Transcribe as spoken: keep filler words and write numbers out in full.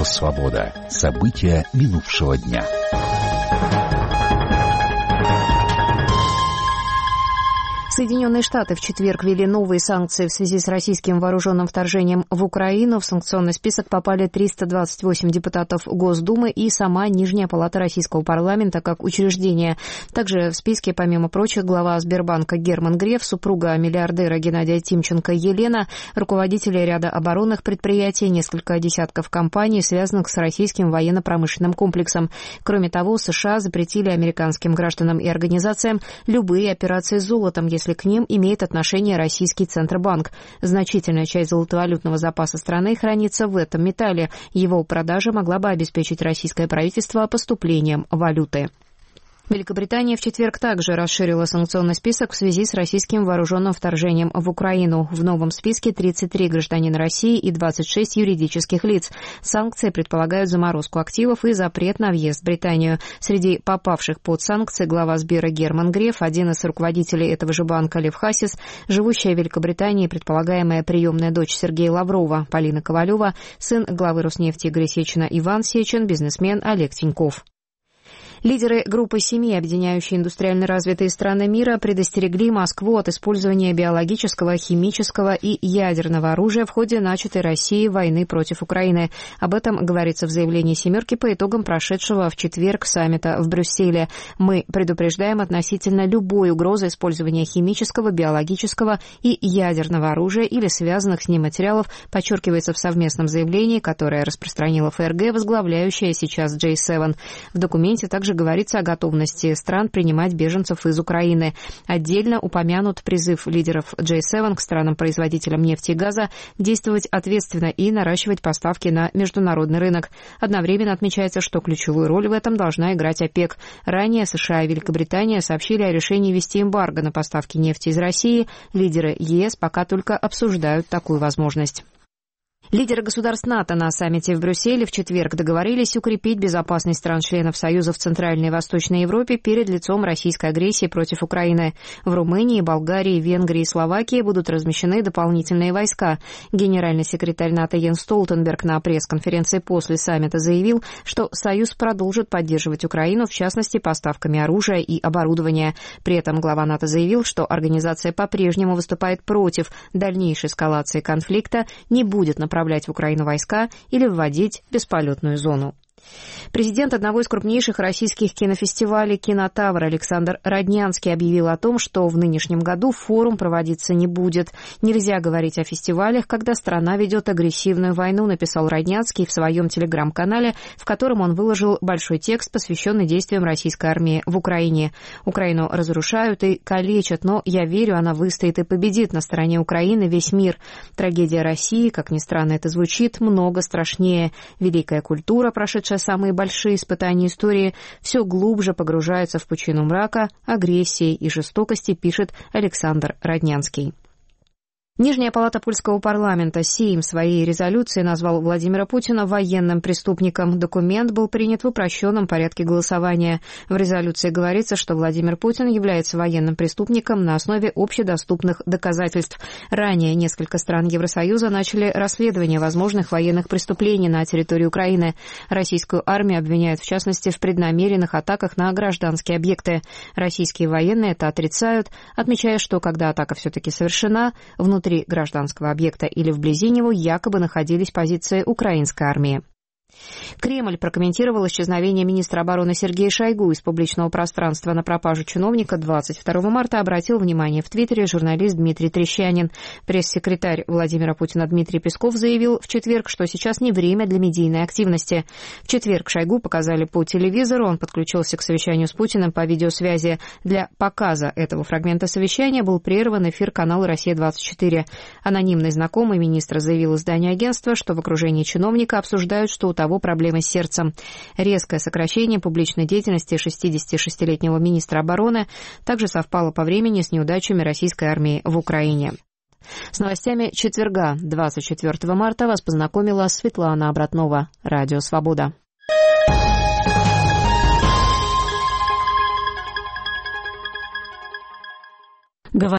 «Свобода». События минувшего дня. Соединенные Штаты в четверг ввели новые санкции в связи с российским вооруженным вторжением в Украину. В санкционный список попали триста двадцать восемь депутатов Госдумы и сама Нижняя палата российского парламента как учреждение. Также в списке, помимо прочих, глава Сбербанка Герман Греф, супруга миллиардера Геннадия Тимченко Елена, руководители ряда оборонных предприятий, несколько десятков компаний, связанных с российским военно-промышленным комплексом. Кроме того, США запретили американским гражданам и организациям любые операции с золотом, если к ним имеет отношение российский Центробанк. Значительная часть золотовалютного запаса страны хранится в этом металле. Его продажа могла бы обеспечить российское правительство поступлением валюты. Великобритания в четверг также расширила санкционный список в связи с российским вооруженным вторжением в Украину. В новом списке тридцать три гражданина России и двадцать шесть юридических лиц. Санкции предполагают заморозку активов и запрет на въезд в Британию. Среди попавших под санкции глава Сбера Герман Греф, один из руководителей этого же банка Лев Хасис, живущая в Великобритании предполагаемая приемная дочь Сергея Лаврова Полина Ковалева, сын главы Роснефти Игоря Сечина Иван Сечин, бизнесмен Олег Тиньков. Лидеры группы семи, объединяющей индустриально развитые страны мира, предостерегли Москву от использования биологического, химического и ядерного оружия в ходе начатой Россией войны против Украины. Об этом говорится в заявлении «семерки» по итогам прошедшего в четверг саммита в Брюсселе. Мы предупреждаем относительно любой угрозы использования химического, биологического и ядерного оружия или связанных с ним материалов, подчеркивается в совместном заявлении, которое распространила ФРГ, возглавляющая сейчас джей семь. В документе также говорится о готовности стран принимать беженцев из Украины. Отдельно упомянут призыв лидеров джей семь к странам-производителям нефти и газа действовать ответственно и наращивать поставки на международный рынок. Одновременно отмечается, что ключевую роль в этом должна играть ОПЕК. Ранее США и Великобритания сообщили о решении ввести эмбарго на поставки нефти из России. Лидеры ЕС пока только обсуждают такую возможность. Лидеры государств НАТО на саммите в Брюсселе в четверг договорились укрепить безопасность стран-членов Союза в Центральной и Восточной Европе перед лицом российской агрессии против Украины. В Румынии, Болгарии, Венгрии и Словакии будут размещены дополнительные войска. Генеральный секретарь НАТО Йенс Столтенберг на пресс-конференции после саммита заявил, что Союз продолжит поддерживать Украину, в частности, поставками оружия и оборудования. При этом глава НАТО заявил, что организация по-прежнему выступает против дальнейшей эскалации конфликта, не будет направлять направлять в Украину войска или вводить бесполетную зону. Президент одного из крупнейших российских кинофестивалей «Кинотавр» Александр Роднянский объявил о том, что в нынешнем году форум проводиться не будет. Нельзя говорить о фестивалях, когда страна ведет агрессивную войну, написал Роднянский в своем телеграм-канале, в котором он выложил большой текст, посвященный действиям российской армии в Украине. Украину разрушают и калечат, но я верю, она выстоит и победит. На стороне Украины весь мир. Трагедия России, как ни странно это звучит, много страшнее. Великая культура, прошедшая самые большие испытания истории, все глубже погружается в пучину мрака, агрессии и жестокости, пишет Александр Роднянский. Нижняя палата польского парламента Сейм в своей резолюции назвал Владимира Путина военным преступником. Документ был принят в упрощенном порядке голосования. В резолюции говорится, что Владимир Путин является военным преступником на основе общедоступных доказательств. Ранее несколько стран Евросоюза начали расследование возможных военных преступлений на территории Украины. Российскую армию обвиняют, в частности, в преднамеренных атаках на гражданские объекты. Российские военные это отрицают, отмечая, что когда атака все-таки совершена, внутри Внутри гражданского объекта или вблизи него якобы находились позиции украинской армии. Кремль прокомментировал исчезновение министра обороны Сергея Шойгу из публичного пространства. На пропажу чиновника двадцать второго марта обратил внимание в Твиттере журналист Дмитрий Трещанин. Пресс-секретарь Владимира Путина Дмитрий Песков заявил в четверг, что сейчас не время для медийной активности. В четверг Шойгу показали по телевизору, он подключился к совещанию с Путиным по видеосвязи. Для показа этого фрагмента совещания был прерван эфир канала «Россия-двадцать четыре». Анонимный знакомый министра заявил изданию агентства, что в окружении чиновника обсуждают, что у того проблемы с сердцем. Резкое сокращение публичной деятельности шестидесятишестилетнего министра обороны также совпало по времени с неудачами российской армии в Украине. С новостями четверга, двадцать четвёртого марта, вас познакомила Светлана Обратнова. Радио «Свобода».